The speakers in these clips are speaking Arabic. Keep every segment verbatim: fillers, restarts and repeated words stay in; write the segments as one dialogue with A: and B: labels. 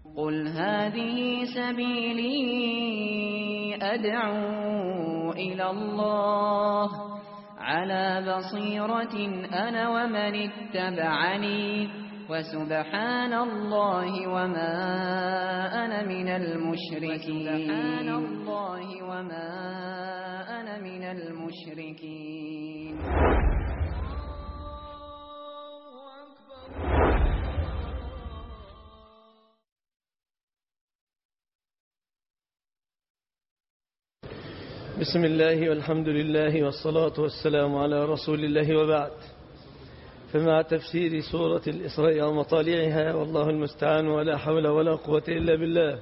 A: قل هذه سبيلي أدعو إلى الله على بصيرة أنا ومن اتبعني وسبحان الله وما أنا من المشركين سبحان الله وما أنا من المشركين.
B: بسم الله والحمد لله والصلاة والسلام على رسول الله وبعد. فمع تفسير سورة الإسراء ومطالعها والله المستعان ولا حول ولا قوة إلا بالله.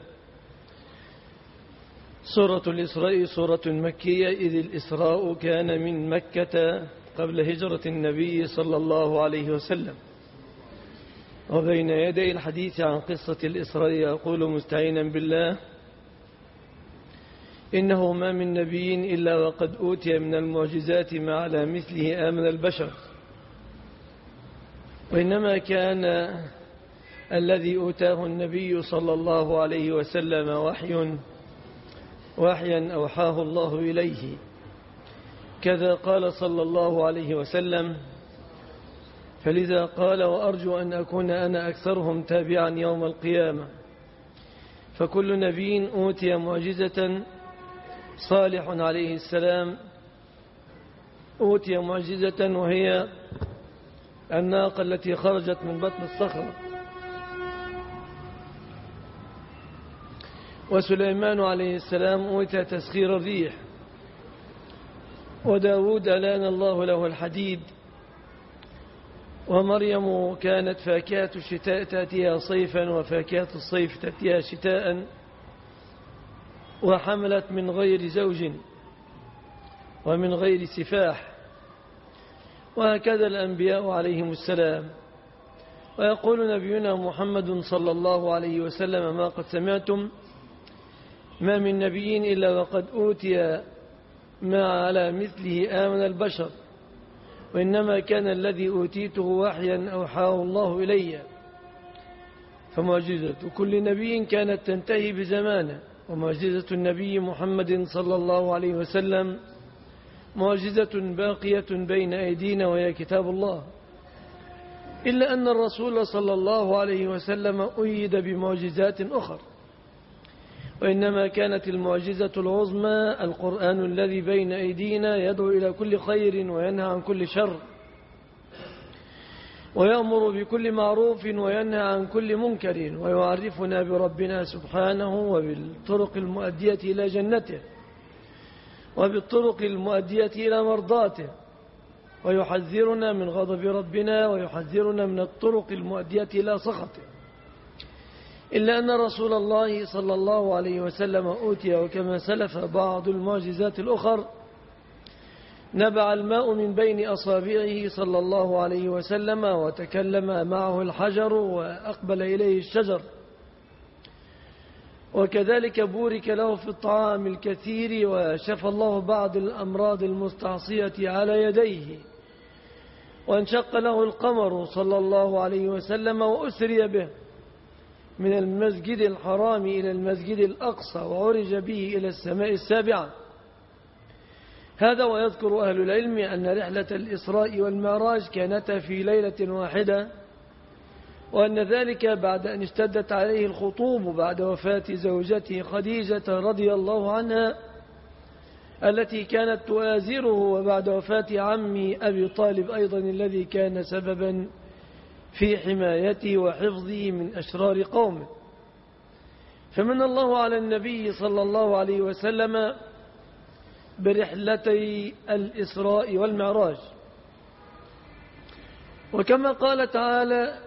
B: سورة الإسراء سورة مكية، إذ الإسراء كان من مكة قبل هجرة النبي صلى الله عليه وسلم. وبين يدي الحديث عن قصة الإسراء يقول مستعينا بالله: إنه ما من نبي إلا وقد أوتي من المعجزات ما على مثله آمن البشر، وإنما كان الذي أوتاه النبي صلى الله عليه وسلم وحي وحيا أوحاه الله إليه، كذا قال صلى الله عليه وسلم. فلذا قال: وأرجو أن أكون أنا أكثرهم تابعا يوم القيامة. فكل نبي أوتي معجزة. صالح عليه السلام أوتي معجزة وهي الناقة التي خرجت من بطن الصخرة، وسليمان عليه السلام أوتي تسخير الريح، وداود ألان الله له الحديد، ومريم كانت فاكهة الشتاء تأتيها صيفا وفاكهة الصيف تأتيها شتاء، وحملت من غير زوج ومن غير سفاح، وهكذا الأنبياء عليهم السلام. ويقول نبينا محمد صلى الله عليه وسلم: ما قد سمعتم ما من نبي إلا وقد أوتي ما على مثله آمن البشر، وإنما كان الذي أوتيته وحيا أوحاه الله إلي. فمعجزة كل نبي كانت تنتهي بزمانه، ومعجزة النبي محمد صلى الله عليه وسلم معجزة باقية بين أيدينا وهي كتاب الله، إلا أن الرسول صلى الله عليه وسلم أيد بمعجزات أخرى، وإنما كانت المعجزة العظمى القرآن الذي بين أيدينا يدعو إلى كل خير وينهى عن كل شر، ويأمر بكل معروف وينهى عن كل منكر، ويعرفنا بربنا سبحانه وبالطرق المؤدية إلى جنته، وبالطرق المؤدية إلى مرضاته، ويحذرنا من غضب ربنا، ويحذرنا من الطرق المؤدية إلى سخطه. إلا أن رسول الله صلى الله عليه وسلم أوتي، وكما سلف بعض المعجزات الأخر، نبع الماء من بين أصابعه صلى الله عليه وسلم، وتكلم معه الحجر وأقبل إليه الشجر، وكذلك بورك له في الطعام الكثير، وشفى الله بعض الأمراض المستعصية على يديه، وانشق له القمر صلى الله عليه وسلم، وأسري به من المسجد الحرام إلى المسجد الأقصى، وعرج به إلى السماء السابعة. هذا ويذكر أهل العلم أن رحلة الإسراء والمعراج كانتا في ليلة واحدة، وأن ذلك بعد أن اشتدت عليه الخطوب بعد وفاة زوجته خديجة رضي الله عنها التي كانت تؤازره، وبعد وفاة عمه أبي طالب أيضا الذي كان سببا في حمايته وحفظه من أشرار قومه. فمن الله على النبي صلى الله عليه وسلم برحلتي الإسراء والمعراج. وكما قال تعالى: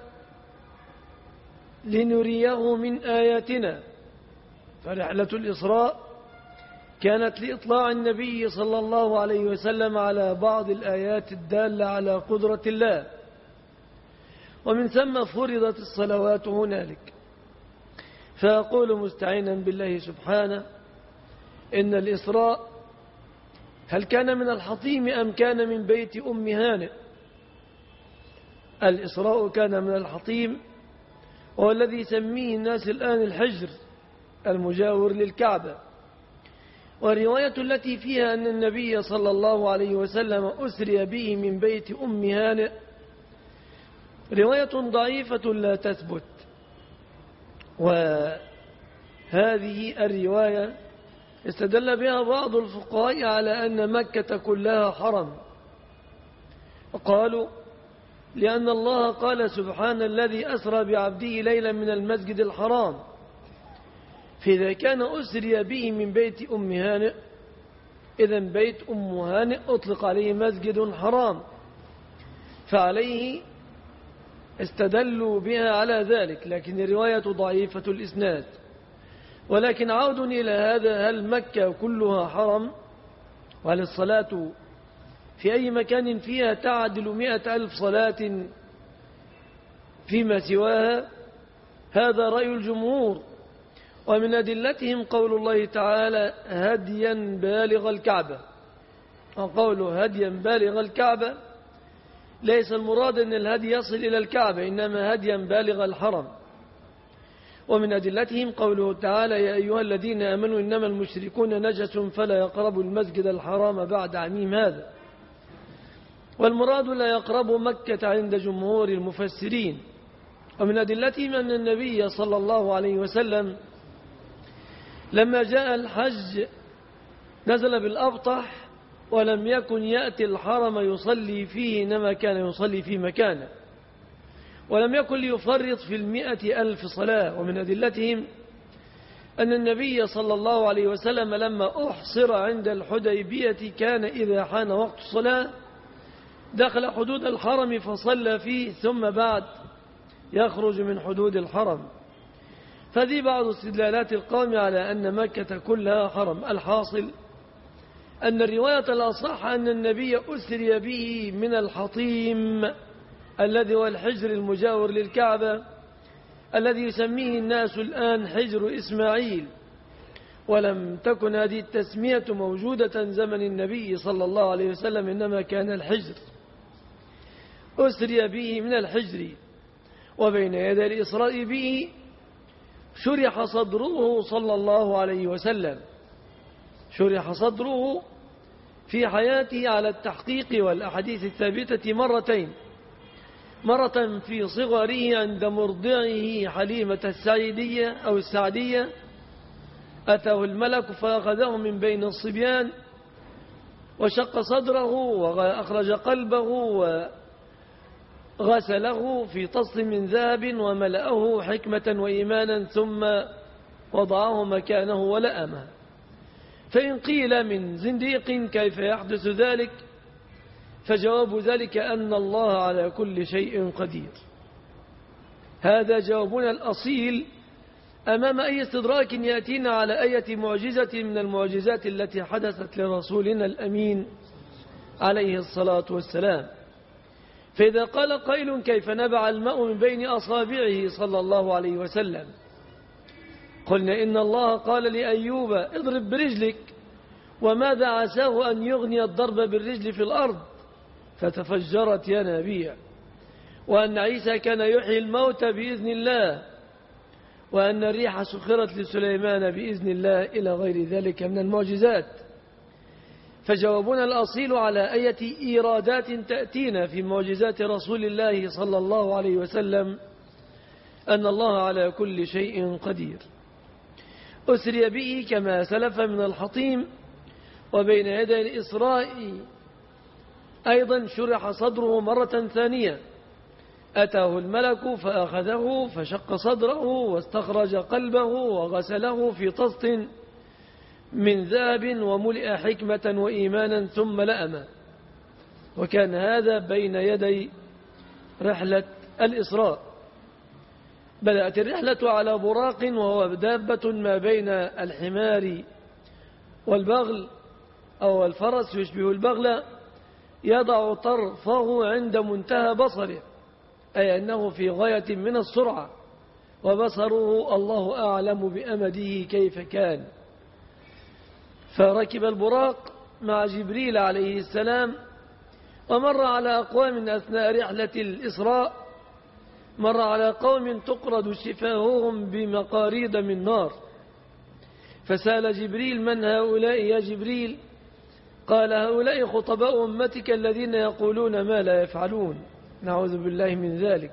B: لنريه من آياتنا، فرحلة الإسراء كانت لإطلاع النبي صلى الله عليه وسلم على بعض الآيات الدالة على قدرة الله، ومن ثم فرضت الصلوات هنالك. فأقول مستعينا بالله سبحانه: إن الإسراء هل كان من الحطيم أم كان من بيت أم هانئ؟ الإسراء كان من الحطيم، وهو الذي يسميه الناس الآن الحجر المجاور للكعبة. والرواية التي فيها أن النبي صلى الله عليه وسلم أسري به من بيت أم هانئ رواية ضعيفة لا تثبت. وهذه الرواية استدل بها بعض الفقهاء على أن مكة كلها حرم، وقالوا لأن الله قال سبحان الذي أسرى بعبده ليلا من المسجد الحرام، فإذا كان أسري به من بيت أم هانئ إذن بيت أم هانئ أطلق عليه مسجد حرام، فعليه استدلوا بها على ذلك، لكن الرواية ضعيفة الإسناد. ولكن عود إلى هذا، هل مكة كلها حرم؟ وهل الصلاة في أي مكان فيها تعدل مئة ألف صلاة فيما سواها؟ هذا رأي الجمهور. ومن أدلتهم قول الله تعالى هديا بالغ الكعبة، وقوله هديا بالغ الكعبة ليس المراد أن الهدي يصل إلى الكعبة، إنما هديا بالغ الحرم. ومن أدلتهم قوله تعالى يا أيها الذين آمنوا إنما المشركون نجس فلا يقربوا المسجد الحرام بعد عامهم هذا. والمراد لا يقرب مكة عند جمهور المفسرين. ومن أدلتهم أن النبي صلى الله عليه وسلم لما جاء الحج نزل بالأبطح ولم يكن يأتي الحرم يصلي فيه، إنما كان يصلي في مكانه، ولم يكن ليفرط في المئة ألف صلاة. ومن أدلتهم أن النبي صلى الله عليه وسلم لما أحصر عند الحديبية كان إذا حان وقت الصلاة دخل حدود الحرم فصلى فيه، ثم بعد يخرج من حدود الحرم. فذي بعض استدلالات القوم على أن مكة كلها حرم. الحاصل أن الرواية الأصح أن النبي أسري به من الحطيم الذي هو الحجر المجاور للكعبة الذي يسميه الناس الآن حجر إسماعيل، ولم تكن هذه التسمية موجودة زمن النبي صلى الله عليه وسلم، إنما كان الحجر أسري به من الحجر. وبين يدي الإسراء به شرح صدره صلى الله عليه وسلم، شرح صدره في حياته على التحقيق والأحاديث الثابتة مرتين، مرة في صغره عند مرضعه حليمة السعيدية أو السعدية أتاه الملك فأخذه من بين الصبيان وشق صدره وأخرج قلبه وغسله في طست من ذهب وملأه حكمة وإيمانا ثم وضعه مكانه ولأمه. فإن قيل من زنديق كيف يحدث ذلك؟ فجواب ذلك أن الله على كل شيء قدير. هذا جوابنا الأصيل أمام أي استدراك يأتينا على أي معجزة من المعجزات التي حدثت لرسولنا الأمين عليه الصلاة والسلام. فإذا قال قيل كيف نبع الماء من بين أصابعه صلى الله عليه وسلم، قلنا إن الله قال لأيوب اضرب برجلك، وماذا عساه أن يغني الضرب بالرجل في الأرض فتفجرت ينابيع، وأن عيسى كان يحيي الموتى بإذن الله، وأن الريح سخرت لسليمان بإذن الله، إلى غير ذلك من المعجزات. فجوابنا الأصيل على أية إيرادات تأتينا في معجزات رسول الله صلى الله عليه وسلم أن الله على كل شيء قدير. أسري به كما سلف من الحطيم. وبين يدي الإسراء أيضا شرح صدره مرة ثانية، أتاه الملك فأخذه فشق صدره واستخرج قلبه وغسله في طست من ذهب وملئ حكمة وإيمانا ثم لأمه. وكان هذا بين يدي رحلة الإسراء. بدأت الرحلة على براق، وهو دابة ما بين الحمار والبغل أو الفرس يشبه البغل، يضع طرفه عند منتهى بصره، أي أنه في غاية من السرعة، وبصره الله أعلم بأمده كيف كان. فركب البراق مع جبريل عليه السلام، ومر على أقوام أثناء رحلة الإسراء مر على قوم تقرض شفاههم بمقاريض من نار، فسأل جبريل: من هؤلاء يا جبريل؟ قال: هؤلاء خطباء أمتك الذين يقولون ما لا يفعلون، نعوذ بالله من ذلك.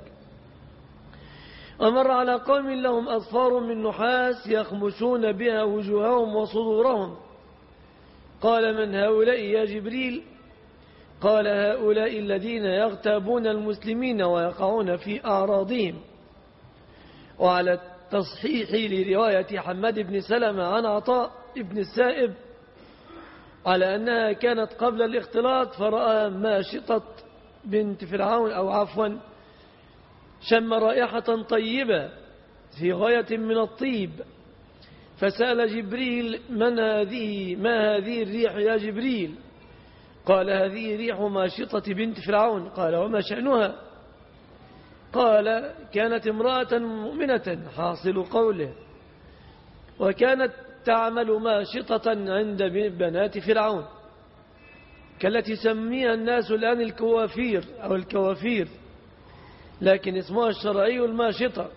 B: ومر على قوم لهم أظفار من نحاس يخمشون بها وجوههم وصدورهم، قال: من هؤلاء يا جبريل؟ قال: هؤلاء الذين يغتابون المسلمين ويقعون في أعراضهم. وعلى التصحيح لرواية حماد بن سلمة عن عطاء بن السائب على أنها كانت قبل الاختلاط، فرأى ماشطة بنت فرعون أو عفوا شم رائحة طيبة في غاية من الطيب، فسأل جبريل: من هذه ما هذه الريح يا جبريل؟ قال: هذه ريح ماشطة بنت فرعون. قال: وما شأنها؟ قال: كانت امرأة مؤمنة، حاصل قوله، وكانت تعمل ماشطة عند بنات فرعون كالتي سميها الناس الآن الكوافير أو الكوافير، لكن اسمها الشرعي الماشطة.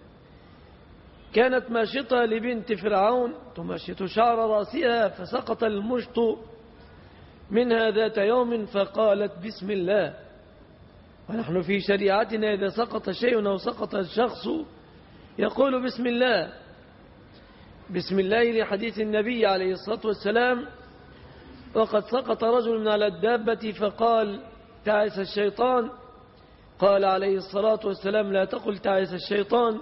B: كانت ماشطة لبنت فرعون تمشط شعر رأسها، فسقط المشط منها ذات يوم فقالت: بسم الله. ونحن في شريعتنا إذا سقط شيء أو سقط الشخص يقول بسم الله. بسم الله لحديث النبي عليه الصلاة والسلام: وقد سقط رجل من على الدابة فقال: تعس الشيطان. قال عليه الصلاة والسلام: لا تقل تعس الشيطان،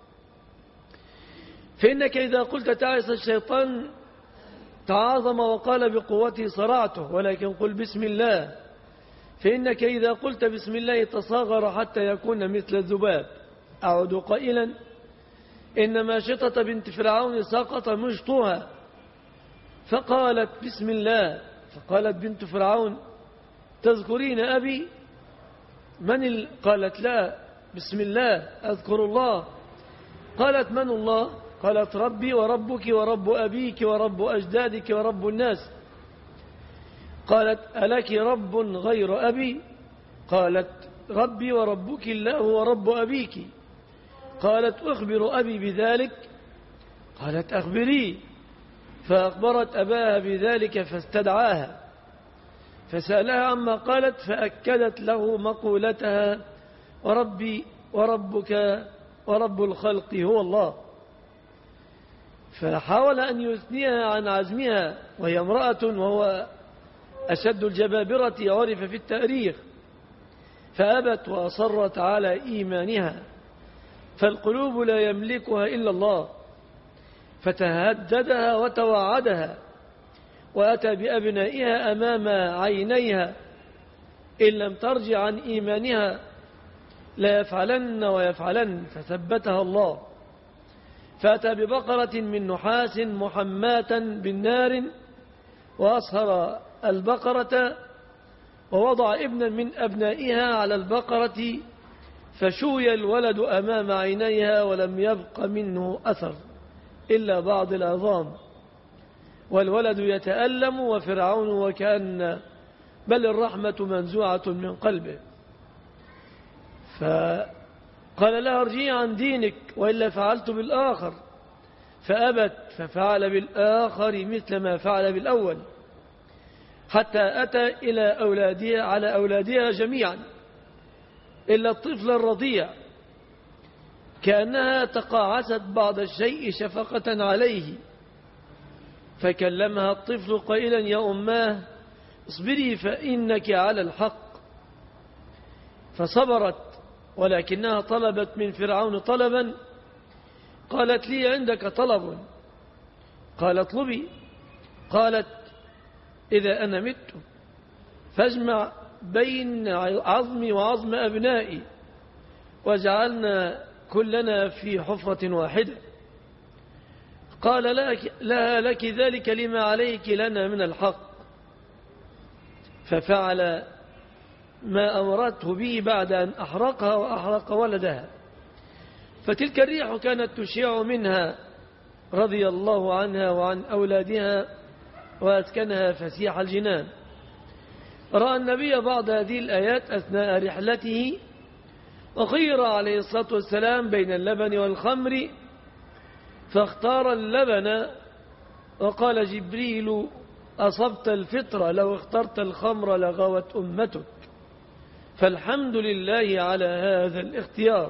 B: فإنك إذا قلت تعس الشيطان تعاظم وقال بقوته صرعته، ولكن قل بسم الله، فإنك إذا قلت بسم الله تصاغر حتى يكون مثل الذباب. أعود قائلا: إن ماشطة بنت فرعون سقط مشطها فقالت بسم الله، فقالت بنت فرعون: تذكرين أبي؟ من ال... قالت: لا، بسم الله أذكر الله. قالت: من الله؟ قالت: ربي وربك ورب أبيك ورب أجدادك ورب الناس. قالت: ألك رب غير أبي؟ قالت: ربي وربك الله ورب أبيك. قالت: أخبر أبي بذلك؟ قالت: أخبري. فأخبرت أباها بذلك فاستدعاها فسألها عما قالت، فأكدت له مقولتها: وربي وربك ورب الخلق هو الله. فحاول أن يثنيها عن عزمها، وهي امرأة وهو أشد الجبابرة عرف في التاريخ، فأبت وأصرت على إيمانها، فالقلوب لا يملكها إلا الله، فتهددها وتوعدها، وأتى بأبنائها أمام عينيها: إن لم ترجع عن إيمانها لا يفعلن ويفعلن، فثبتها الله. فأتى ببقرة من نحاس محماة بالنار وأصهر البقرة، ووضع ابنا من أبنائها على البقرة، فشوي الولد أمام عينيها ولم يبق منه أثر إلا بعض العظام، والولد يتألم وفرعون وكأن بل الرحمة منزوعة من قلبه. فقال لها: ارجعي عن دينك وإلا فعلت بالآخر، فأبت، ففعل بالآخر مثل ما فعل بالأول، حتى أتى إلى أولادها على أولادها جميعا إلا الطفل الرضيع، كأنها تقاعست بعض الشيء شفقة عليه، فكلمها الطفل قائلا: يا أماه اصبري فإنك على الحق. فصبرت، ولكنها طلبت من فرعون طلبا، قالت: لي عندك طلب. قال: اطلبي. قالت: إذا أنا مت فاجمع بين عظمي وعظم أبنائي وجعلنا كلنا في حفرة واحدة. قال: لها: لك ذلك لما عليك لنا من الحق. ففعل ما أمرته به بعد أن أحرقها وأحرق ولدها. فتلك الريح كانت تشيع منها رضي الله عنها وعن أولادها وأسكنها فسيح الجنان. رأى النبي بعض هذه الآيات أثناء رحلته وخير عليه الصلاة والسلام بين اللبن والخمر فاختار اللبن، وقال جبريل أصبت الفطرة لو اخترت الخمر لغوت أمتك، فالحمد لله على هذا الاختيار.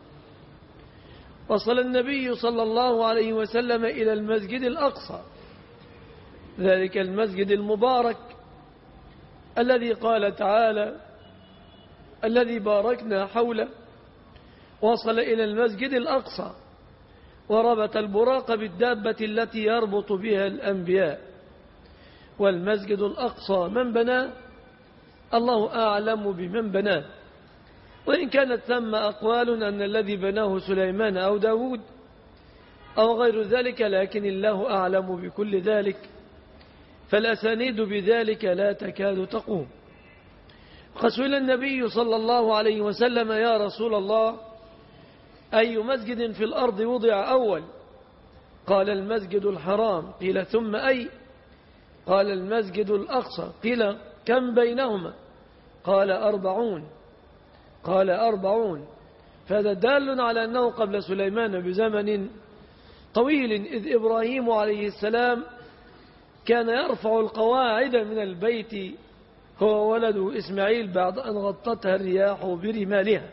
B: وصل النبي صلى الله عليه وسلم إلى المسجد الأقصى، ذلك المسجد المبارك الذي قال تعالى الذي باركنا حوله. وصل إلى المسجد الأقصى وربط البراق بالدابة التي يربط بها الأنبياء. والمسجد الأقصى من بناه؟ الله أعلم بمن بناه، وإن كانت ثم أقوال أن الذي بناه سليمان أو داود أو غير ذلك، لكن الله أعلم بكل ذلك، فالأسانيد بذلك لا تكاد تقوم. فسئل النبي صلى الله عليه وسلم يا رسول الله أي مسجد في الأرض وضع أول؟ قال المسجد الحرام. قيل ثم أي؟ قال المسجد الأقصى. قيل كم بينهما؟ قال أربعون. قال أربعون. فهذا دال على أنه قبل سليمان بزمن طويل، إذ إبراهيم عليه السلام كان يرفع القواعد من البيت هو ولده إسماعيل بعد أن غطتها الرياح برمالها.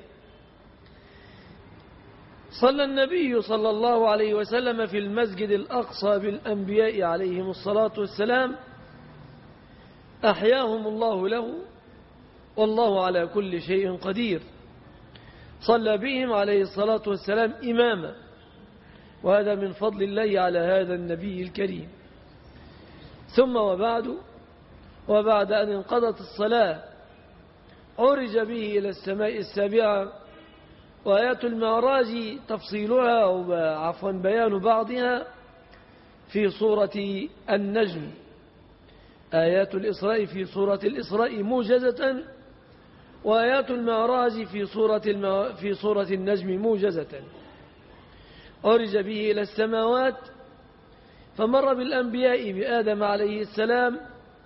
B: صلى النبي صلى الله عليه وسلم في المسجد الأقصى بالأنبياء عليهم الصلاة والسلام، أحياهم الله له والله على كل شيء قدير. صلى بهم عليه الصلاة والسلام إماما، وهذا من فضل الله على هذا النبي الكريم. ثم وبعد وبعد أن انقضت الصلاة عرج به إلى السماء السابعة، وآيات المعراج تفصيلها وعفوا بيان بعضها في سورة النجم. آيات الإسراء في سورة الإسراء موجزة، وآيات المعراج في سورة, المو... في سورة النجم موجزة. عرج به إلى السماوات فمر بالأنبياء بآدم عليه السلام،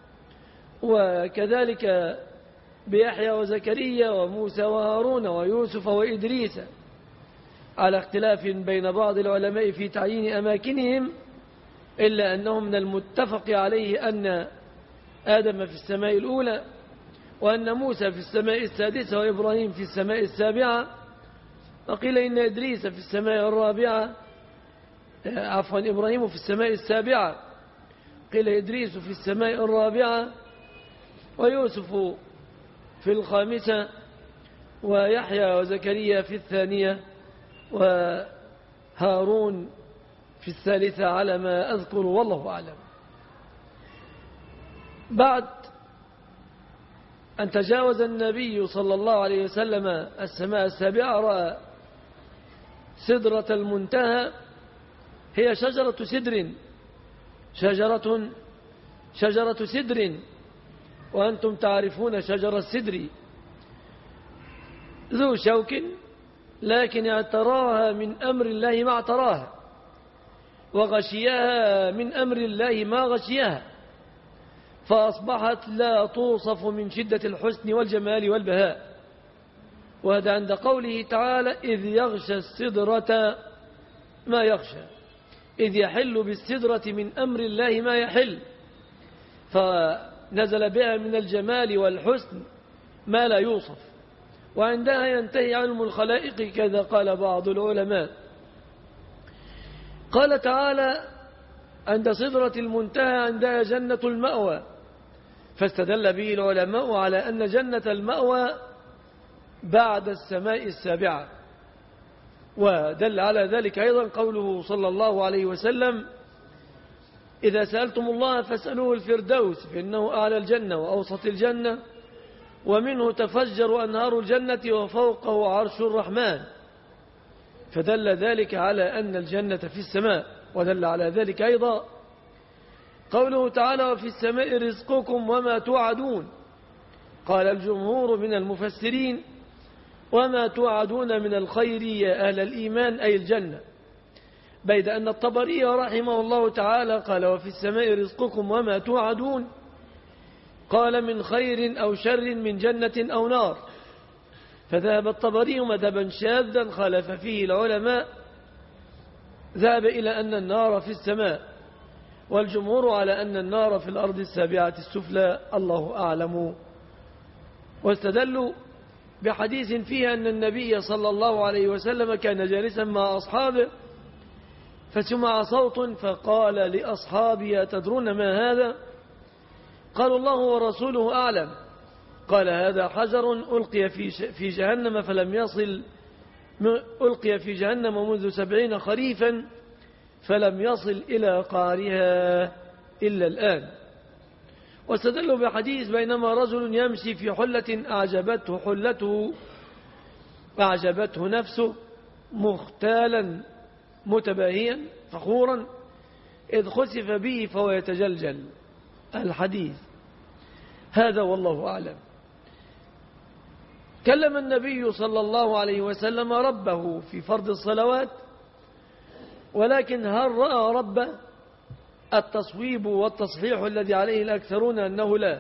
B: وكذلك بيحيى وزكريا وموسى وهارون ويوسف وإدريس، على اختلاف بين بعض العلماء في تعيين أماكنهم، إلا أنه من المتفق عليه أن آدم في السماء الأولى، وأن موسى في السماء السادسة، وإبراهيم في السماء السابعة، وقيل إن إدريس في السماء الرابعة، عفوا إبراهيم في السماء السابعة، قيل إدريس في السماء الرابعة، ويوسف في الخامسة، ويحيى وزكريا في الثانية، وهارون في الثالثة على ما أذكر والله أعلم. بعد أن تجاوز النبي صلى الله عليه وسلم السماء السابعة رأى سدرة المنتهى، هي شجرة سدر شجرة شجرة سدر وأنتم تعرفون شجر السدر، ذو شوك، لكن اعتراها من أمر الله ما اعتراها، وغشيها من أمر الله ما غشيها، فأصبحت لا توصف من شدة الحسن والجمال والبهاء. وهذا عند قوله تعالى إذ يغشى السدرة ما يغشى، إذ يحل بالسدرة من أمر الله ما يحل، فنزل بها من الجمال والحسن ما لا يوصف، وعندها ينتهي علم الخلائق كذا قال بعض العلماء. قال تعالى عند سدرة المنتهى عندها جنة المأوى، فاستدل به العلماء على أن جنة المأوى بعد السماء السابعة. ودل على ذلك أيضا قوله صلى الله عليه وسلم إذا سألتم الله فاسألوه الفردوس فإنه أعلى الجنة وأوسط الجنة ومنه تفجر أنهار الجنة وفوقه عرش الرحمن، فدل ذلك على أن الجنة في السماء. ودل على ذلك أيضا قوله تعالى وفي السماء رزقكم وما توعدون. قال الجمهور من المفسرين وما توعدون من الخير يا أهل الإيمان أي الجنة، بيد أن الطبري رحمه الله تعالى قال وفي السماء رزقكم وما توعدون، قال من خير أو شر من جنة أو نار، فذهب الطبري مذهبا شاذا خالف فيه العلماء، ذهب إلى أن النار في السماء، والجمهور على أن النار في الأرض السابعة السفلى، الله أعلم. واستدلوا بحديث فيه أن النبي صلى الله عليه وسلم كان جالسا مع أصحابه فسمع صوت فقال لأصحابه أتدرون ما هذا؟ قالوا الله ورسوله أعلم. قال هذا حجر ألقي في جهنم فلم يصل ألقي في جهنم منذ سبعين خريفا فلم يصل إلى قعرها إلا الآن. واستدلوا بحديث بينما رجل يمشي في حلة أعجبته حلته أعجبته نفسه مختالا متباهيا فخورا إذ خسف به فهو يتجلجل. الحديث هذا والله أعلم. كلم النبي صلى الله عليه وسلم ربه في فرض الصلوات، ولكن هل رأى ربه؟ التصويب والتصحيح الذي عليه الأكثرون أنه لا،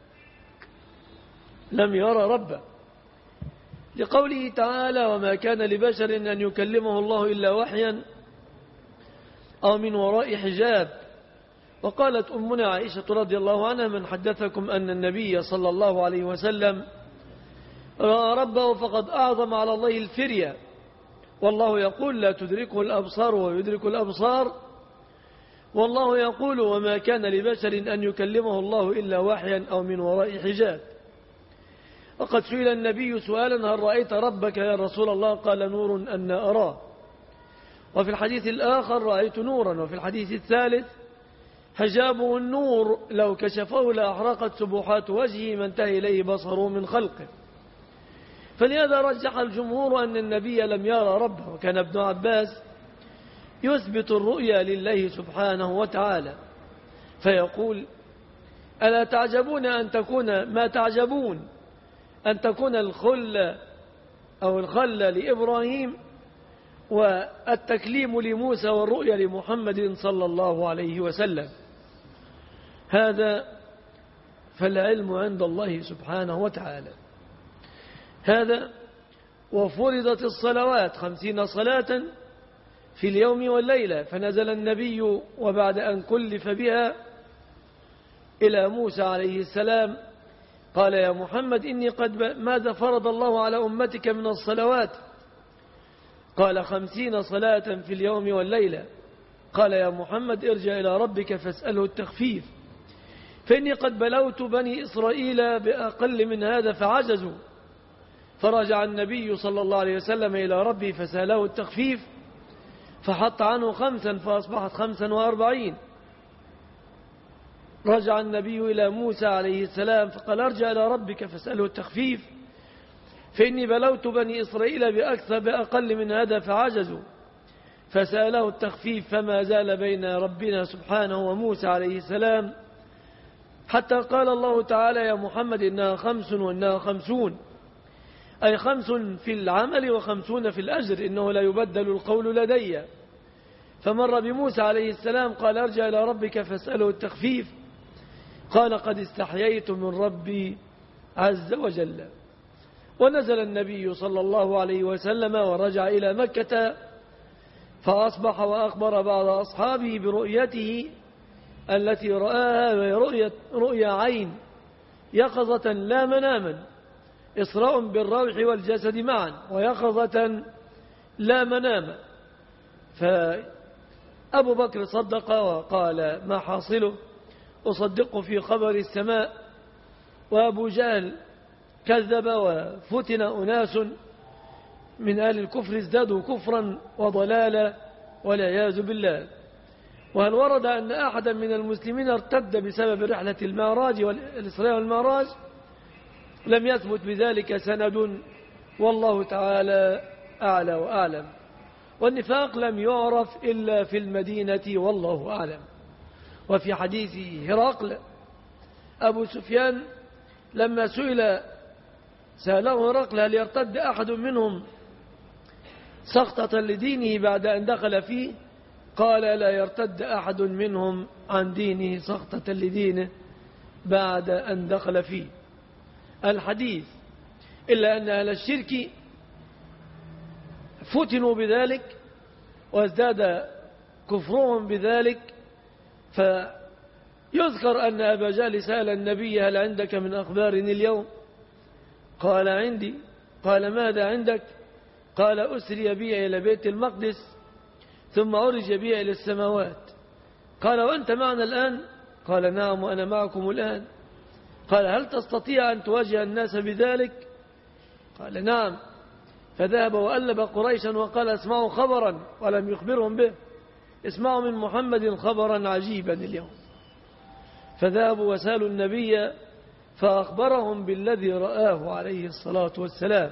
B: لم يرى ربه، لقوله تعالى وما كان لبشر أن يكلمه الله إلا وحيا أو من وراء حجاب. وقالت أمنا عائشة رضي الله عنها من حدثكم أن النبي صلى الله عليه وسلم رأى ربه فقد أعظم على الله الفرية، والله يقول لا تدركه الأبصار ويدرك الأبصار، والله يقول وما كان لبشر أن يكلمه الله إلا وحيا أو من وراء حجاب. وقد سئل النبي سؤالا هل رأيت ربك يا رسول الله؟ قال نور أن أراه. وفي الحديث الآخر رأيت نورا. وفي الحديث الثالث حجابه النور لو كشفه لأحرقت سبحات وجهه ما انتهى إليه بصره من خلقه. فلهذا رجح الجمهور أن النبي لم يرى ربه. وكان ابن عباس يثبت الرؤيا لله سبحانه وتعالى فيقول ألا تعجبون أن تكون ما تعجبون أن تكون الخلة أو الخلة لإبراهيم والتكليم لموسى والرؤيا لمحمد صلى الله عليه وسلم. هذا فالعلم عند الله سبحانه وتعالى. هذا وفرضت الصلوات خمسين صلاة في اليوم والليلة، فنزل النبي وبعد أن كلف بها إلى موسى عليه السلام قال يا محمد إني قد ماذا فرض الله على أمتك من الصلوات؟ قال خمسين صلاة في اليوم والليلة. قال يا محمد ارجع إلى ربك فاسأله التخفيف فإني قد بلوت بني إسرائيل بأقل من هذا فعجزوا. فرجع النبي صلى الله عليه وسلم إلى ربه فسأله التخفيف فحط عنه خمسا فأصبحت خمسا وأربعين. رجع النبي إلى موسى عليه السلام فقال ارجع إلى ربك فاسأله التخفيف فإني بلوت بني إسرائيل بأكثر بأقل من هذا فعجزوا. فسأله التخفيف فما زال بين ربنا سبحانه وموسى عليه السلام حتى قال الله تعالى يا محمد إنها خمس وإنها خمسون، أي خمس في العمل وخمسون في الأجر، إنه لا يبدل القول لدي. فمر بموسى عليه السلام قال ارجع إلى ربك فاسأله التخفيف قال قد استحييت من ربي عز وجل. ونزل النبي صلى الله عليه وسلم ورجع إلى مكة فأصبح وأخبر بعض أصحابه برؤيته التي رآها وهي رؤية, رؤية عين يقظة لا مناما، إسراء بالروح والجسد معا ويقظة لا مناما. فأبو بكر صدق وقال ما حاصله أصدقه في خبر السماء، وأبو جهل كذب وفتن أناس من أهل الكفر ازدادوا كفرا وضلالا والعياذ بالله. وهل ورد أن أحدا من المسلمين ارتد بسبب رحلة المعراج والإسراء والمعراج؟ لم يثبت بذلك سند، والله تعالى أعلى وأعلم. والنفاق لم يعرف إلا في المدينة والله أعلم. وفي حديث هرقل أبو سفيان لما سئل سأله هرقل هل يرتد أحد منهم سخطة لدينه بعد أن دخل فيه؟ قال لا يرتد أحد منهم عن دينه سخطة لدينه بعد أن دخل فيه. الحديث إلا أن أهل الشرك فتنوا بذلك وازداد كفرهم بذلك. فيذكر أن أبا جهل سأل النبي: هل عندك من أخبار اليوم؟ قال: عندي. قال: ماذا عندك؟ قال: أسري بي إلى بيت المقدس ثم أرج بي إلى السماوات. قال: وأنت معنا الآن؟ قال: نعم وأنا معكم الآن. قال: هل تستطيع أن تواجه الناس بذلك؟ قال: نعم. فذهب وألب قريشا وقال: اسمعوا خبرا، ولم يخبرهم به، اسمعوا من محمد خبرا عجيبا اليوم. فذهبوا وسألوا النبي فأخبرهم بالذي رآه عليه الصلاة والسلام.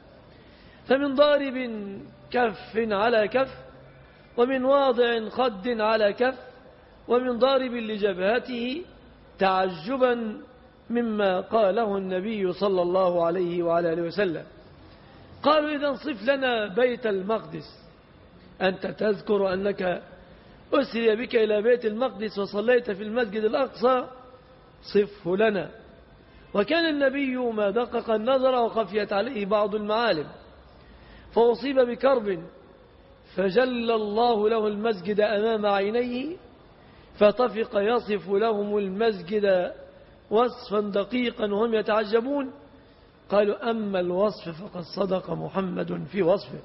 B: فمن ضارب كف على كف، ومن واضع خد على كف، ومن ضارب لجبهته، تعجبا مما قاله النبي صلى الله عليه وعلى آله وسلم. قالوا: إذا صف لنا بيت المقدس، أنت تذكر أنك أسري بك إلى بيت المقدس وصليت في المسجد الأقصى، صفه لنا. وكان النبي ما دقق النظر وخفيت عليه بعض المعالم، فأصيب بكرب فجل الله له المسجد أمام عينيه، فطفق يصف لهم المسجد وصفا دقيقا وهم يتعجبون. قالوا: أما الوصف فقد صدق محمد في وصفه.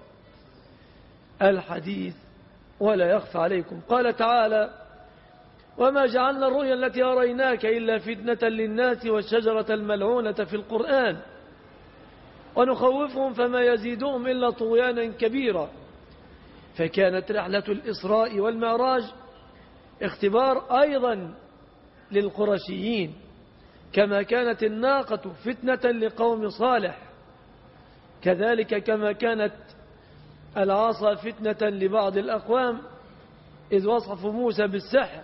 B: الحديث ولا يخفى عليكم. قال تعالى: وما جعلنا الرؤيا التي أريناك إلا فتنة للناس والشجرة الملعونة في القرآن ونخوفهم فما يزيدهم إلا طغيانا كبيرا. فكانت رحلة الإسراء والمعراج اختبار أيضا للقرشيين، كما كانت الناقة فتنة لقوم صالح، كذلك كما كانت العصا فتنة لبعض الأقوام إذ وصفوا موسى بالسحر.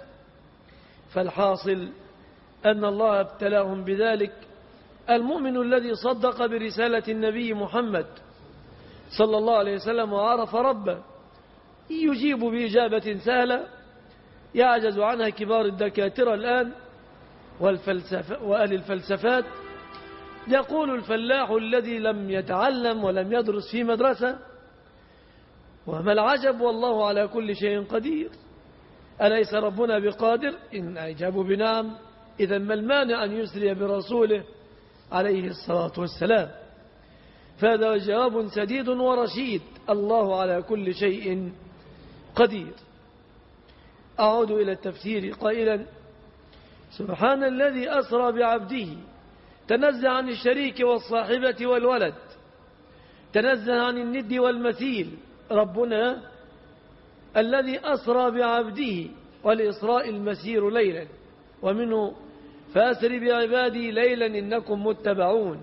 B: فالحاصل أن الله ابتلاهم بذلك. المؤمن الذي صدق برسالة النبي محمد صلى الله عليه وسلم وعرف ربه يجيب بإجابة سهلة يعجز عنها كبار الدكاترة الآن والفلسفة وأهل الفلسفات. يقول الفلاح الذي لم يتعلم ولم يدرس في مدرسة: وما العجب والله على كل شيء قدير. أليس ربنا بقادر؟ إن أجابوا بنعم، إذا ما المانع أن يسري برسوله عليه الصلاة والسلام؟ فهذا جواب سديد ورشيد: الله على كل شيء قدير. أعود إلى التفسير قائلا: سبحان الذي أسرى بعبده، تنزه عن الشريك والصاحبة والولد، تنزه عن الند والمثيل. ربنا الذي أسرى بعبده، والإسراء المسير ليلا، ومنه فأسر بعبادي ليلا إنكم متبعون.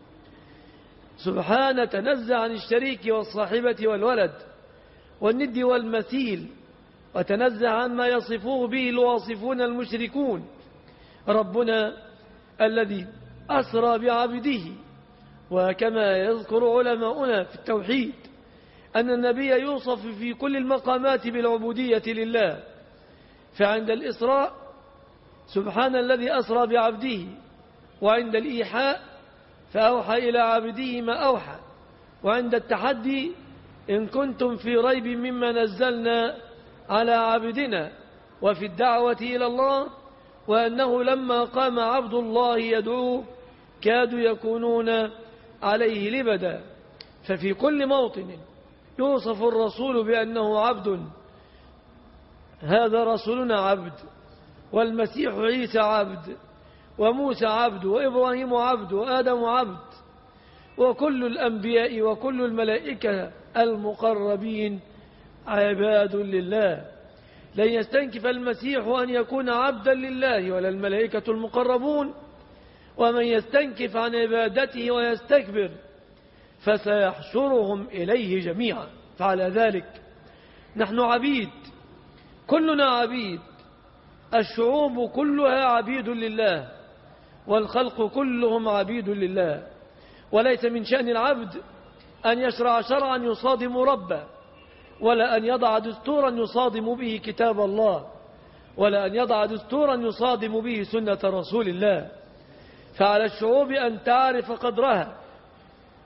B: سبحانه تنزه عن الشريك والصاحبة والولد والند والمثيل، وتنزه عما يصفوه به الواصفون المشركون. ربنا الذي أسرى بعبده. وكما يذكر علماؤنا في التوحيد أن النبي يوصف في كل المقامات بالعبودية لله. فعند الإسراء سبحان الذي أسرى بعبده، وعند الإيحاء فأوحى إلى عبده ما أوحى، وعند التحدي إن كنتم في ريب مما نزلنا على عبدنا، وفي الدعوة إلى الله وأنه لما قام عبد الله يدعوه كادوا يكونون عليه لبدا. ففي كل موطن يوصف الرسول بأنه عبد. هذا رسولنا عبد، والمسيح عيسى عبد، وموسى عبد، وإبراهيم عبد، وآدم عبد، وكل الأنبياء وكل الملائكة المقربين عباد لله. لن يستنكف المسيح أن يكون عبدا لله ولا الملائكة المقربون، ومن يستنكف عن عبادته ويستكبر فسيحشرهم إليه جميعا. فعلى ذلك نحن عبيد، كلنا عبيد، الشعوب كلها عبيد لله، والخلق كلهم عبيد لله. وليس من شأن العبد أن يشرع شرعا يصادم ربه، ولا أن يضع دستورا يصادم به كتاب الله، ولا أن يضع دستورا يصادم به سنة رسول الله. فعلى الشعوب أن تعرف قدرها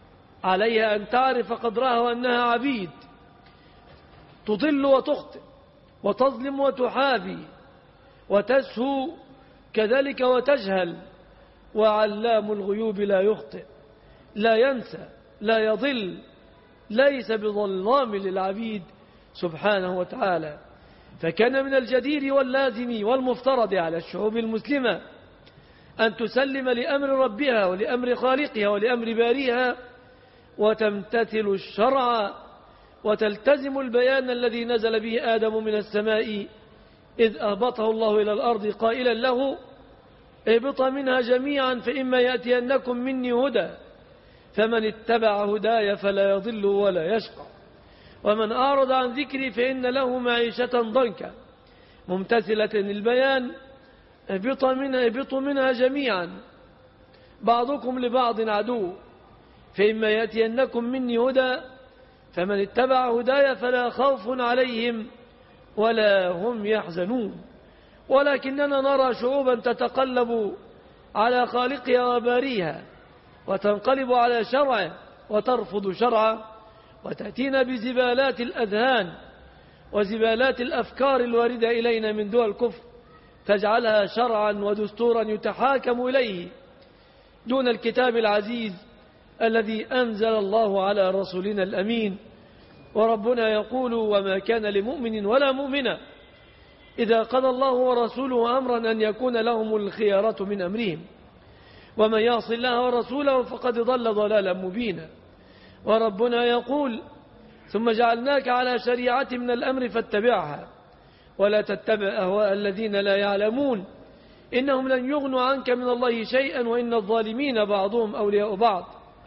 B: عليها أن تعرف قدرها وأنها عبيد، تضل وتخطئ وتظلم وتحابي وتسهو كذلك وتجهل، وعلام الغيوب لا يخطئ، لا ينسى، لا يضل، ليس بظلام للعبيد سبحانه وتعالى. فكان من الجدير واللازم والمفترض على الشعوب المسلمة أن تسلم لأمر ربها ولأمر خالقها ولأمر باريها، وتمتثل الشرع وتلتزم البيان الذي نزل به آدم من السماء إذ أهبطه الله إلى الأرض قائلا له: اهبط منها جميعا فإما يأتينكم مني هدى فمن اتبع هداي فلا يضل ولا يشقى ومن أعرض عن ذكري فإن له معيشة ضنكا. ممتثلة البيان: اهبط منها, اهبط منها جميعا بعضكم لبعض عدو فإما يأتينكم مني هدى فمن اتبع هداي فلا خوف عليهم ولا هم يحزنون. ولكننا نرى شعوبا تتقلب على خالقها وباريها وتنقلب على شرعه وترفض شرعه، وتأتينا بزبالات الأذهان وزبالات الأفكار الواردة إلينا من دول الكفر، تجعلها شرعا ودستورا يتحاكم إليه دون الكتاب العزيز الذي أنزل الله على رسولنا الأمين. وربنا يقول: وما كان لمؤمن ولا مؤمنة إذا قضى الله ورسوله أمرا أن يكون لهم الخيارة من أمرهم ومن يعص الله ورسوله فقد ضل ضلالا مبينا. وربنا يقول: ثم جعلناك على شريعة من الأمر فاتبعها ولا تتبع أهواء الذين لا يعلمون إنهم لن يغنوا عنك من الله شيئا وإن الظالمين بعضهم أولياء بعض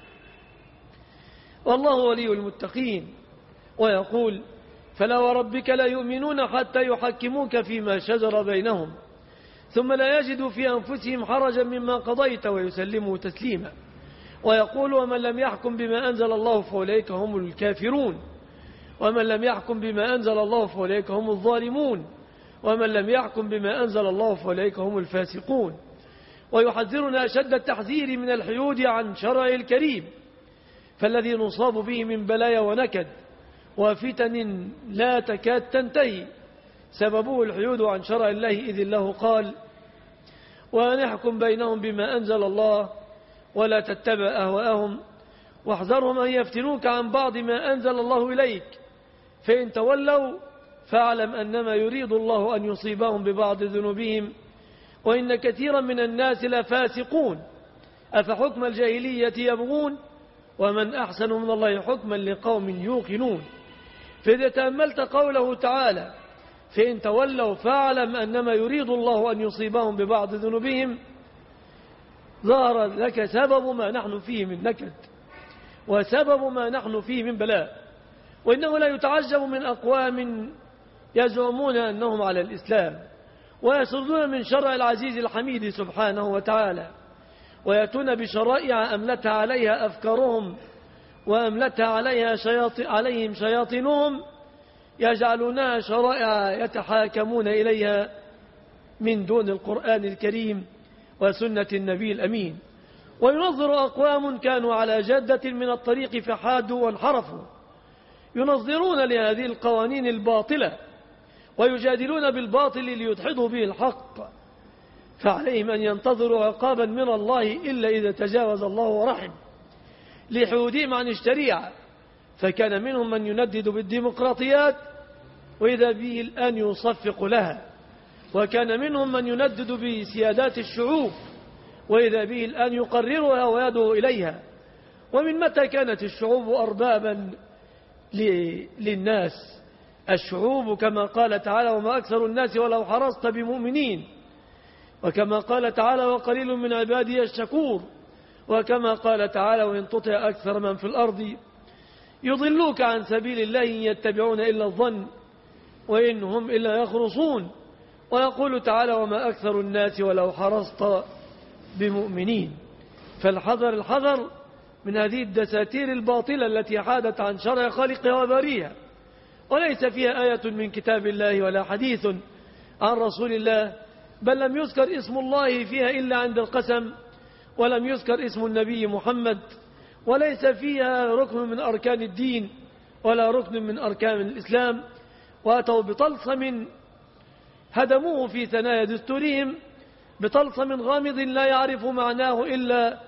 B: والله ولي المتقين. ويقول: فلا وربك لا يؤمنون حتى يحكموك فيما شجر بينهم ثم لا يجدوا في أنفسهم حرجا مما قضيت ويسلموا تسليما. ويقول: ومن لم يحكم بما أنزل الله فأولئك هم الكافرون ومن لم يحكم بما أنزل الله فأولئك هم الظالمون ومن لم يحكم بما أنزل الله فأولئك هم الفاسقون. ويحذرنا أشد التحذير من الحيود عن شرعه الكريم، فالذي نصاب به من بلايا ونكد وفتن لا تكاد تنتهي سببه الحيود عن شرع الله، إذ الله قال: ونحكم بينهم بما أنزل الله ولا تتبع أهواءهم واحذرهم أن يفتنوك عن بعض ما أنزل الله إليك فإن تولوا فاعلم أنما يريد الله أن يصيبهم ببعض ذنوبهم وإن كثيرا من الناس لفاسقون أفحكم الجاهلية يبغون ومن أحسن من الله حكما لقوم يوقنون. فإذا تأملت قوله تعالى: فإن تولوا فاعلم أنما يريد الله أن يصيبهم ببعض ذنوبهم، ظهر لك سبب ما نحن فيه من نكد وسبب ما نحن فيه من بلاء. وإنه لا يتعجب من أقوام يزعمون أنهم على الإسلام ويسردون من شرع العزيز الحميد سبحانه وتعالى ويأتون بشرائع أملتها عليها أفكارهم وأملتها عليها شياط... عليهم شياطينهم، يجعلونها شرائع يتحاكمون إليها من دون القرآن الكريم وسنة النبي الأمين. وينظر أقوام كانوا على جادة من الطريق فحادوا وانحرفوا ينظرون لهذه القوانين الباطلة ويجادلون بالباطل ليدحضوا به الحق، فعليهم أن ينتظروا عقابا من الله إلا إذا تجاوز الله ورحم لحودهم عن الشريعة. فكان منهم من يندد بالديمقراطيات وإذا به الآن يصفق لها، وكان منهم من يندد بسيادات الشعوب وإذا به الآن يقررها ويدعو إليها. ومن متى كانت الشعوب أربابا للناس؟ الشعوب كما قال تعالى: وما أكثر الناس ولو حرصت بمؤمنين، وكما قال تعالى: وقليل من عبادي الشكور، وكما قال تعالى: وإن تطع أكثر من في الأرض يضلوك عن سبيل الله إن يتبعون إلا الظن وإن هم إلا يخرصون. ويقول تعالى: وما أكثر الناس ولو حرصت بمؤمنين. فالحذر الحذر من هذه الدساتير الباطلة التي حادت عن شرع خالقها وباريها وليس فيها آية من كتاب الله ولا حديث عن رسول الله، بل لم يذكر اسم الله فيها إلا عند القسم ولم يذكر اسم النبي محمد وليس فيها ركن من أركان الدين ولا ركن من أركان الإسلام، وأتوا بطلسم هدموه في ثنايا دستورهم، بطلسم غامض لا يعرف معناه إلا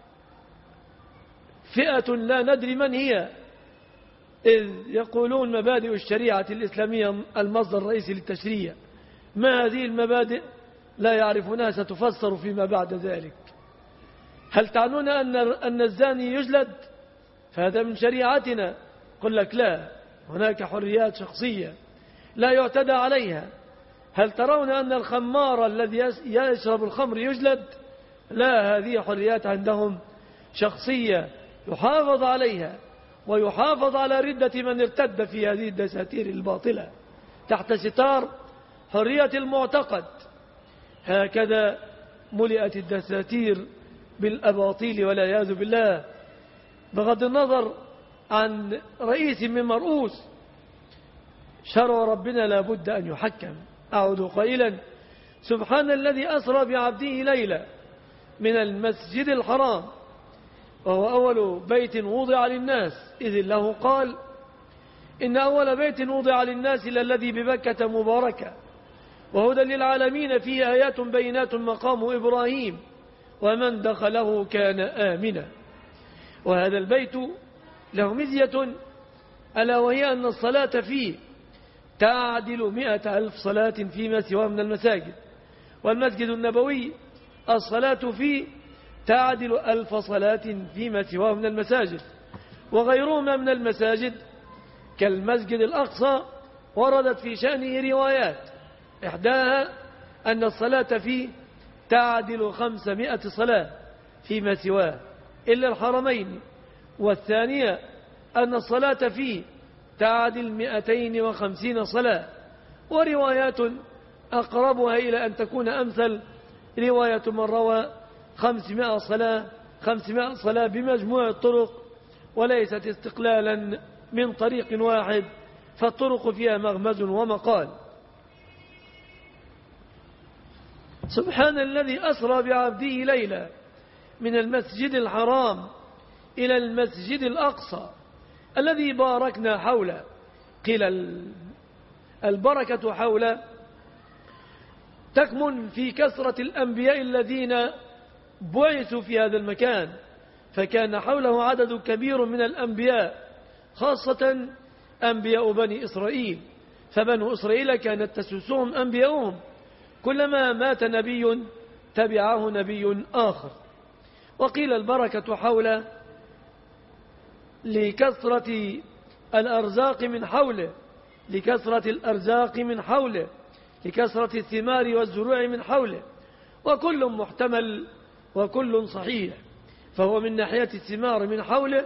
B: فئة لا ندري من هي، إذ يقولون مبادئ الشريعة الإسلامية المصدر الرئيسي للتشريع. ما هذه المبادئ؟ لا يعرفونها، ستفسر فيما بعد ذلك. هل تعنون أن أن الزاني يجلد؟ فهذا من شريعتنا. قل لك لا، هناك حريات شخصية لا يعتدى عليها. هل ترون أن الخمار الذي يشرب الخمر يجلد؟ لا، هذه حريات عندهم شخصية يحافظ عليها، ويحافظ على ردة من ارتد في هذه الدساتير الباطلة تحت ستار حرية المعتقد. هكذا ملئت الدساتير بالأباطيل والعياذ بالله، بغض النظر عن رئيس من مرؤوس. شرع ربنا لا بد أن يحكم. أعود قائلا: سبحان الذي أسرى بعبده ليلة من المسجد الحرام، وهو أول بيت وضع للناس، إذ الله قال: إن أول بيت وضع للناس للذي ببكة مباركة وهدى للعالمين فيه آيات بينات مقام إبراهيم ومن دخله كان آمنا. وهذا البيت له مزية، ألا وهي أن الصلاة فيه تعدل مئة ألف صلاة فيما سواه من المساجد. والمسجد النبوي الصلاة فيه تعدل ألف صلاة فيما سواه من المساجد. وغيرهما من المساجد كالمسجد الأقصى وردت في شأنه روايات، إحداها أن الصلاة فيه تعدل خمسمائة صلاة فيما سواه إلا الحرمين، والثانية أن الصلاة فيه تعدل مئتين وخمسين صلاة. وروايات أقربها إلى أن تكون أمثل رواية من روى خمسمائة صلاة خمسمائة صلاة بمجموع الطرق، وليست استقلالا من طريق واحد، فالطرق فيها مغمز ومقال. سبحان الذي أسرى بعبده ليلة من المسجد الحرام إلى المسجد الأقصى الذي باركنا حوله. قيل البركة حوله تكمن في كثرة الأنبياء الذين بعثوا في هذا المكان، فكان حوله عدد كبير من الأنبياء، خاصة أنبياء بني إسرائيل، فبنو إسرائيل كانت تسوسهم أنبياؤهم، كلما مات نبي تبعه نبي آخر. وقيل البركة حوله لكثرة الأرزاق من حوله لكثرة الأرزاق من حوله لكثرة الثمار والزروع من حوله، وكل محتمل وكل صحيح. فهو من ناحية الثمار من حوله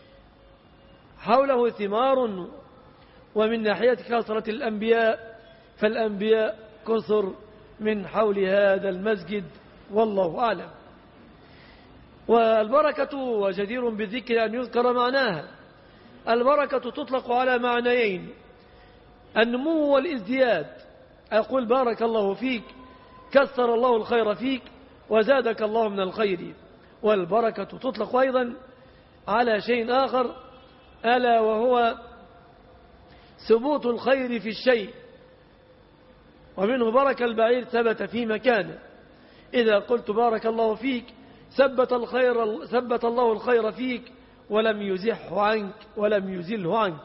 B: حوله ثمار، ومن ناحية كثرة الأنبياء فالأنبياء كثر من حول هذا المسجد، والله أعلم. والبركة وجدير بالذكر أن يذكر معناها. البركة تطلق على معنيين: النمو والازدياد. أقول بارك الله فيك، كثر الله الخير فيك، وزادك الله من الخير. والبركة تطلق أيضا على شيء آخر، ألا وهو ثبوت الخير في الشيء، ومنه بركة البعير ثبت في مكانه. إذا قلت بارك الله فيك ثبت الخير ثبت الله الخير فيك ولم يزحه عنك ولم يزله عنك.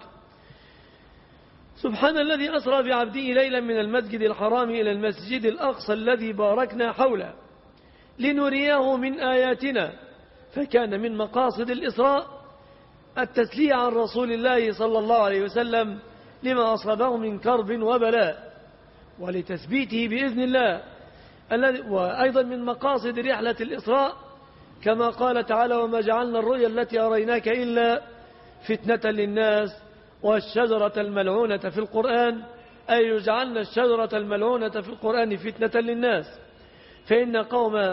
B: سبحان الذي أسرى بعبده ليلا من المسجد الحرام إلى المسجد الأقصى الذي باركنا حوله لنريه من آياتنا. فكان من مقاصد الإسراء التسلية عن رسول الله صلى الله عليه وسلم لما أصابه من كرب وبلاء، ولتثبيته بإذن الله. وأيضا من مقاصد رحلة الإسراء كما قال تعالى: وما جعلنا الرؤيا التي أريناك إلا فتنة للناس والشجرة الملعونة في القرآن، أي جعلنا الشجرة الملعونة في القرآن فتنة للناس. فإن قوم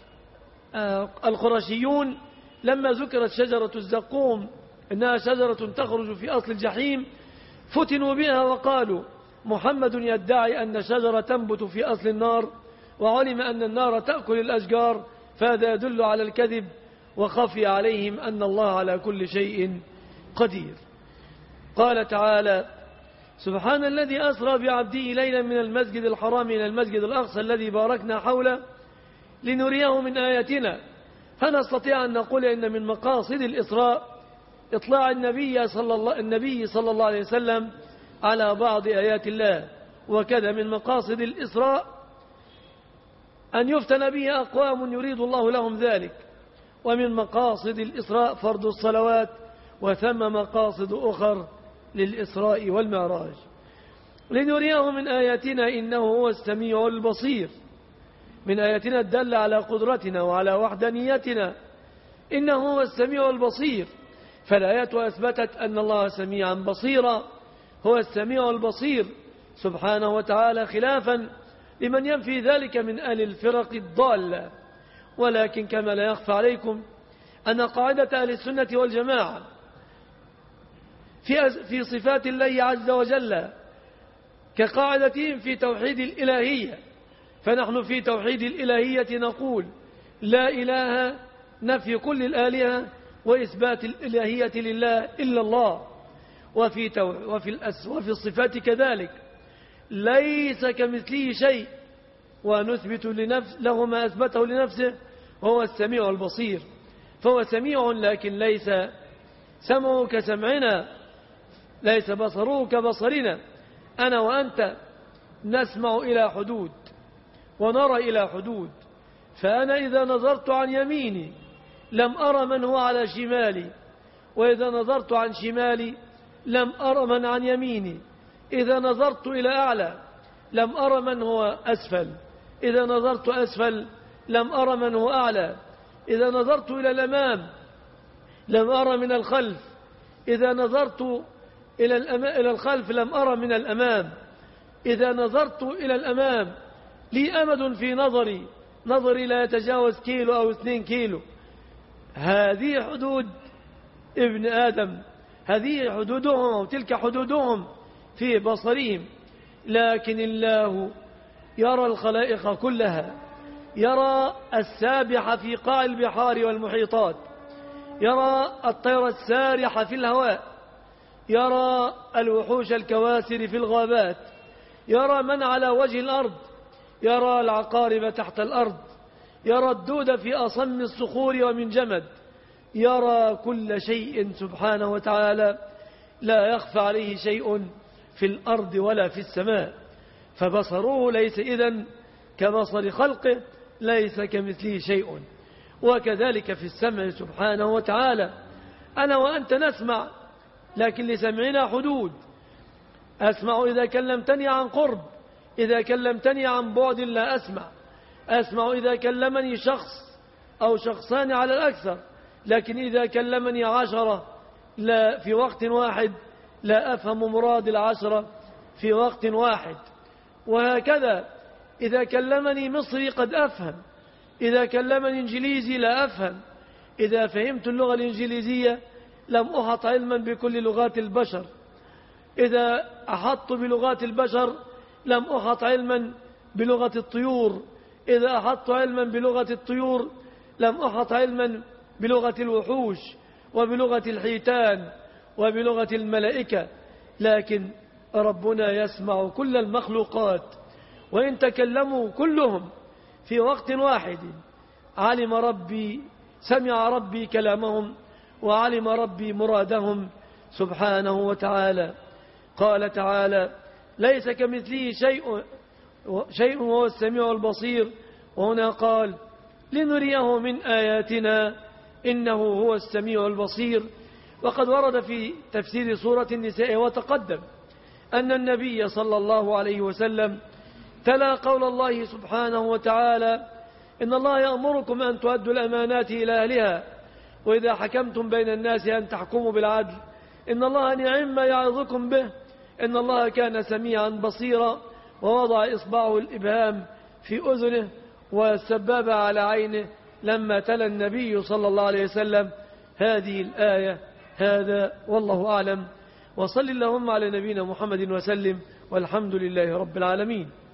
B: القرشيون لما ذكرت شجرة الزقوم إنها شجرة تخرج في أصل الجحيم فتنوا بها وقالوا: محمد يدعي أن شجرة تنبت في أصل النار، وعلم أن النار تأكل الأشجار، فهذا يدل على الكذب وخفي عليهم أن الله على كل شيء قدير. قال تعالى: سبحان الذي أسرى بعبده ليلا من المسجد الحرام إلى المسجد الأقصى الذي باركنا حوله لنريه من آياتنا. فنستطيع أن نقول إن من مقاصد الإسراء إطلاع النبي صلى الله, النبي صلى الله عليه وسلم على بعض آيات الله. وكذا من مقاصد الإسراء أن يفتن به أقوام يريد الله لهم ذلك. ومن مقاصد الإسراء فرض الصلوات. وثم مقاصد أخر للإسراء والمعراج. لنريه من آياتنا إنه هو السميع البصير. من آياتنا الدالة على قدرتنا وعلى وحدانيتنا إنه هو السميع البصير. فالآيات أثبتت أن الله سميعا بصيرا، هو السميع البصير سبحانه وتعالى، خلافا لمن ينفي ذلك من أهل الفرق الضالة. ولكن كما لا يخفى عليكم أن قاعدة أهل السنة والجماعة في في صفات الله عز وجل كقاعدتهم في توحيد الإلهية. فنحن في توحيد الإلهية نقول لا إله، نفي كل الآلهة وإثبات الإلهية لله إلا الله. وفي, وفي, الأس وفي الصفات كذلك ليس كمثله شيء، ونثبت لنفس له ما أثبته لنفسه، وهو السميع البصير. فهو سميع لكن ليس سمعه كسمعنا، ليس بصره كبصرنا. أنا وأنت نسمع إلى حدود ونرى إلى حدود. فأنا إذا نظرت عن يميني لم أرى من هو على شمالي، وإذا نظرت عن شمالي لم أرى من عن يميني. إذا نظرت إلى أعلى لم أرى من هو أسفل، إذا نظرت أسفل لم أرى من هو أعلى. إذا نظرت إلى الأمام لم أرى من الخلف، إذا نظرت إلى, إلى الخلف لم أرى من الأمام. إذا نظرت إلى الأمام لي أمد في نظري، نظري لا يتجاوز كيلو أو اثنين كيلو. هذه حدود ابن آدم، هذه حدودهم وتلك حدودهم في بصرهم. لكن الله يرى الخلائق كلها، يرى السابح في قاع البحار والمحيطات، يرى الطير السارح في الهواء، يرى الوحوش الكواسر في الغابات، يرى من على وجه الأرض، يرى العقارب تحت الأرض، يرى الدود في أصم الصخور ومن جمد، يرى كل شيء سبحانه وتعالى، لا يخفى عليه شيء في الأرض ولا في السماء. فبصره ليس إذن كبصر خلقه، ليس كمثله شيء. وكذلك في السمع سبحانه وتعالى. أنا وأنت نسمع، لكن لسمعنا حدود. أسمع إذا كلمتني عن قرب، إذا كلمتني عن بعد لا أسمع. أسمع إذا كلمني شخص أو شخصان على الأكثر، لكن إذا كلمني عشرة لا في وقت واحد لا أفهم مراد العشرة في وقت واحد. وهكذا إذا كلمني مصري قد أفهم، إذا كلمني إنجليزي لا أفهم. إذا فهمت اللغة الإنجليزية لم أحط علما بكل لغات البشر، إذا أحطت بلغات البشر لم أحط علما بلغة الطيور، إذا أحطت علما بلغة الطيور لم أحط علما بلغة الوحوش وبلغة الحيتان وبلغة الملائكة. لكن ربنا يسمع كل المخلوقات، وإن تكلموا كلهم في وقت واحد علم ربي، سمع ربي كلامهم وعلم ربي مرادهم سبحانه وتعالى. قال تعالى: ليس كمثله شيء شيء وهو السميع البصير. وهنا قال: لنريه من آياتنا إنه هو السميع البصير. وقد ورد في تفسير سورة النساء وتقدم أن النبي صلى الله عليه وسلم تلا قول الله سبحانه وتعالى: إن الله يأمركم أن تؤدوا الأمانات إلى أهلها وإذا حكمتم بين الناس أن تحكموا بالعدل إن الله نعم ما يعظكم به إن الله كان سميعا بصيرا. ووضع إصبعه الإبهام في أذنه والسبابة على عينه لما تلا النبي صلى الله عليه وسلم هذه الآية. هذا والله أعلم، وصل اللهم على نبينا محمد وسلم، والحمد لله رب العالمين.